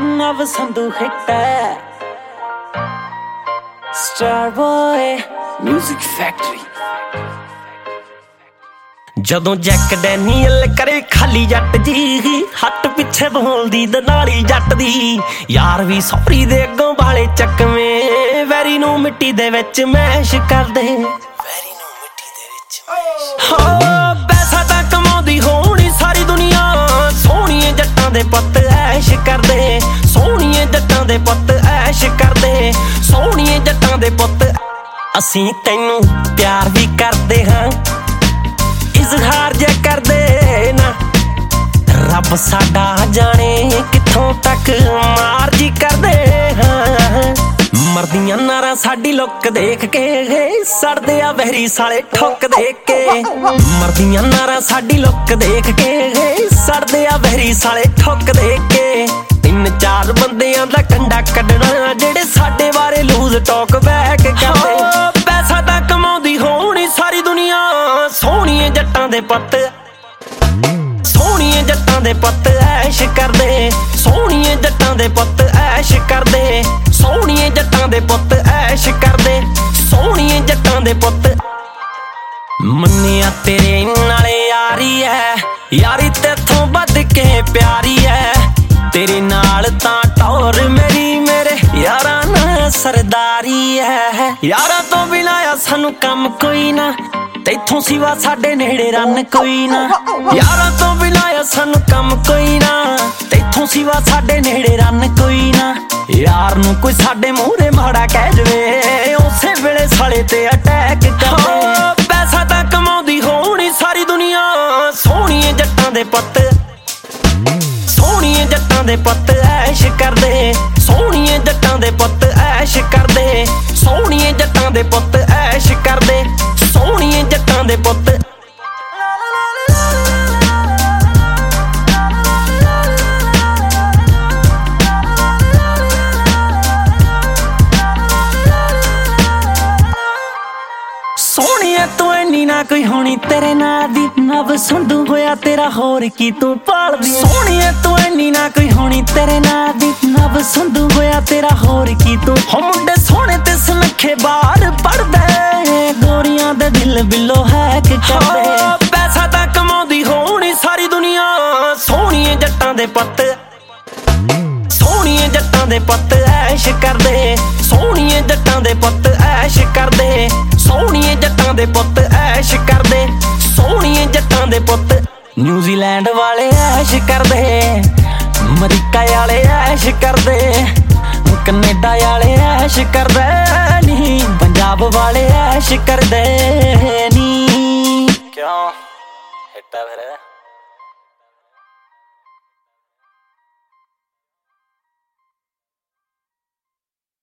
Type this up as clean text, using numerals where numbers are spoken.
ਨਵ ਸੰਧੂ ਹਿੱਟ ਹੈ star boy music factory. ਜਦੋਂ ਜੈਕ ਡੈਨੀਅਲ ਕਰੇ ਖਾਲੀ ਜੱਟ ਜੀ, ਹੱਟ ਪਿੱਛੇ ਬੋਲਦੀ ਦਨਾਲੀ ਜੱਟ ਦੀ। ਯਾਰ ਵੀ ਸੌਰੀ ਦੇ ਅੱਗੋਂ ਵਾਲੇ ਚੱਕਵੇਂ, ਵੈਰੀ ਨੂੰ ਮਿੱਟੀ ਦੇ ਵਿੱਚ ਮੈਸ਼ ਕਰਦੇ, ਵੈਰੀ ਨੂੰ ਮਿੱਟੀ ਦੇ ਵਿੱਚ ਮੈਸ਼। ਪੈਸਾ ਤਾਂ ਕਮਾਉਂਦੀ ਹੋਣੀ ਸਾਰੀ ਦੁਨੀਆ, ਸੋਹਣੀਏ ਜੱਟਾਂ ਦੇ ਪੁੱਤ ਐਸ਼ ਕਰਦੇ, ਸੋਹਣੀਏ ਜੱਟਾਂ ਦੇ ਪੁੱਤ ਐਸ਼ ਕਰਦੇ, ਸੋਹਣੀਏ ਜੱਟਾਂ ਦੇ ਪੁੱਤ। ਅਸੀਂ ਤੈਨੂੰ ਪਿਆਰ ਵੀ ਕਰਦੇ ਹਾਂ, ਇਜ਼ਹਾਰ ਜੇ ਕਰਦੇ ਨਾ, ਰੱਬ ਸਾਡਾ ਜਾਣੇ ਕਿੱਥੋਂ ਤੱਕ ਮਾਰ ਜੀ ਕਰਦੇ ਹਾਂ। ਮਰਦੀਆਂ ਨਾਰਾਂ ਸਾਡੀ ਲੁੱਕ ਦੇਖ ਕੇ, ਸੜਦੇ ਆ ਵਹਿਰੀ ਸਾਲੇ ਠੁੱਕ ਦੇਖ ਕੇ। ਮਰਦੀਆਂ ਨਾਰਾਂ ਸਾਡੀ ਲੁੱਕ ਦੇਖ ਕੇ, ਸੜਦੇ ਆ ਵਹਿਰੀ ਸਾਲੇ ਠੁੱਕ ਦੇਖ ਕੇ। ਤਿੰਨ ਚਾਰ ਬੰਦਿਆਂ ਦਾ ਕੰਡਾ ਕੱਢਣਾ, ਜਿਹੜੇ ਸਾਡੇ ਬਾਰੇ ਲੂਜ਼ ਟਾਕ ਬੈਕ ਕਰਦੇ। ਪੈਸਾ ਤਾਂ ਕਮਾਉਂਦੀ ਹੋਣੀ ਸਾਰੀ ਦੁਨੀਆ, ਸੋਹਣੀਏ ਜੱਟਾਂ ਦੇ ਪੁੱਤ, ਸੋਹਣੀਏ ਜੱਟਾਂ ਦੇ ਪੁੱਤ ਐਸ਼ ਕਰਦੇ, ਸੋਹਣੀਏ ਜੱਟਾਂ ਦੇ ਪੁੱਤ ਐਸ਼ ਕਰਦੇ, ਸੋਹਣੀਏ ਜੱਟਾਂ ਦੇ ਪੁੱਤ ਐਸ਼ ਕਰਦੇ, ਸੋਹਣੀਏ ਜੱਟਾਂ ਦੇ ਪੁੱਤ। ਮੰਨਿਆ ਤੇਰੇ ਨਾਲੇ ਯਾਰੀ ਐ, ਯਾਰੀ ਤੇਥੋਂ ਵੱਧ ਕੇ ਪਿਆਰੀ ਐ। ਤੇਰੇ ਨਾਲ ਤਾਂ ਟੌਰ ਮੇਰੀ ਮੇਰੇ ਯਾਰਾਂ ਨਾਲ ਸਰਦਾਰੀ ਐ। ਯਾਰਾਂ ਤੋਂ ਬਿਨਾਂ ਆ ਸਾਨੂੰ ਕੰਮ ਕੋਈ ਨਾ, ਤੈਥੋਂ ਸਿਵਾ ਸਾਡੇ ਨੇੜੇ ਰਨ ਕੋਈ ਨਾ। ਯਾਰਾਂ ਤੋਂ ਬਿਨਾਂ ਆ ਸਾਨੂੰ ਕੰਮ ਕੋਈ ਨਾ, ਤੈਥੋਂ ਸਿਵਾ ਸਾਡੇ ਨੇੜੇ ਰਨ ਕੋਈ ਨਾ। ਯਾਰ ਨੂੰ ਕੋਈ ਸਾਡੇ ਮੂਹਰੇ ਮਾੜਾ ਕਹਿ ਜਵੇ, ਉਸੇ ਵੇਲੇ ਸਾਲੇ ਤੇ ਅਟੈਕ ਕਰਦੇ। ਪੈਸਾ ਤਾਂ ਕਮਾਉਂਦੀ ਹੋਣੀ ਸਾਰੀ ਦੁਨੀਆ, ਸੋਹਣੀਏ ਜੱਟਾਂ ਦੇ ਪੁੱਤ, ਸੋਹਣੀਏ ਜੱਟਾਂ ਦੇ ਪੁੱਤ ਐਸ਼ ਕਰਦੇ, ਸੋਹਣੀਏ ਜੱਟਾਂ ਦੇ ਪੁੱਤ ਐਸ਼ ਕਰਦੇ, ਸੋਹਣੀਏ ਜੱਟਾਂ ਦੇ ਪੁੱਤ ਐਸ਼ ਕਰਦੇ, ਸੋਹਣੀਏ ਜੱਟਾਂ ਦੇ ਪੁੱਤ। ਸੋਹਣੀਏ ਤੂੰ ਇੰਨੀ ਨਾ ਕੋਈ ਹੋਣੀ ਤੇਰੇ ਨਾਂ ਦੀ, ਨਵ ਸੰਧੂ ਹੋਇਆ ਤੇਰਾ ਹੋਰ ਕੀ ਤੂੰ ਭਾਲਦੀ। ਸੋਹਣੀਏ ਤੂੰ ਇੰਨੀ ਨਾ ਕੋਈ ਹੋਣੀ ਤੇਰੇ ਨਾਂ ਦੀ, ਨਵ ਸੰਧੂ ਹੋਇਆ ਤੇਰਾ ਹੋਰ ਕੀ ਤੂੰ। ਹੋ ਮੁੰਡੇ ਸੋਹਣੇ ਤੇ ਸੁਨੱਖੇ ਬਾਹਰ ਪੜਦੇ, ਗੋਰੀਆਂ ਦੇ ਦਿਲ ਬਿੱਲੋ ਹੈਕ ਕਰਦੇ। ਪੈਸਾ ਤਾਂ ਕਮਾਉਂਦੀ ਹੋਣੀ ਸਾਰੀ ਦੁਨੀਆ, ਸੋਹਣੀਏ ਜੱਟਾਂ ਦੇ ਪੁੱਤ, ਸੋਹਣੀਏ ਜੱਟਾਂ ਦੇ ਪੁੱਤ ਐਸ਼ ਕਰਦੇ, ਸੋਹਣੀਏ ਜੱਟਾਂ ਦੇ ਪੁੱਤ ਐਸ਼ ਕਰਦੇ, ਸੋਹਣੀਏ ਜੱਟਾਂ ਦੇ ਪੁੱਤ ਐਸ਼ ਕਰਦੇ, ਸੋਹਣੀਏ ਜੱਟਾਂ ਦੇ ਪੁੱਤ। ਨਿਊਜ਼ੀਲੈਂਡ ਵਾਲੇ ਐਸ਼ ਕਰਦੇ, ਅਮਰੀਕਾ ਵਾਲੇ ਐਸ਼ ਕਰਦੇ, ਕੈਨੇਡਾ ਵਾਲੇ ਐਸ਼ ਕਰਦੇ ਨੀ, ਪੰਜਾਬ ਵਾਲੇ ਐਸ਼ ਕਰਦੇ ਨੀ। ਕਿਉਂ ਹਿੱਟਾ ਫਿਰ